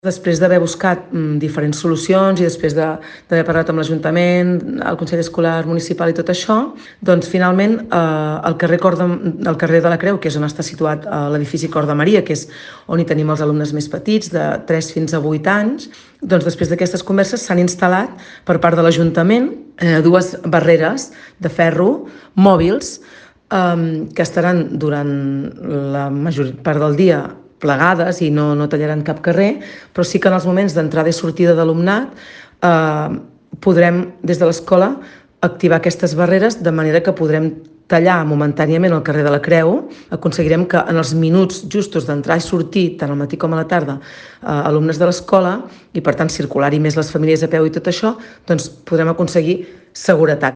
Després d'haver buscat diferents solucions i després d'haver parlat amb l'Ajuntament, el Consell Escolar Municipal i tot això, doncs finalment el carrer de la Creu, que és on està situat l'edifici Cor de Maria, que és on hi tenim els alumnes més petits, de 3 fins a 8 anys, doncs després d'aquestes converses s'han instal·lat per part de l'Ajuntament dues barreres de ferro mòbils que estaran durant la major part del dia plegades i no tallaran cap carrer, però sí que en els moments d'entrada i sortida d'alumnat podrem, des de l'escola, activar aquestes barreres de manera que podrem tallar momentàniament el carrer de la Creu, aconseguirem que en els minuts justos d'entrar i sortir, tant al matí com a la tarda, alumnes de l'escola, i per tant circular-hi més les famílies a peu i tot això, doncs podrem aconseguir seguretat.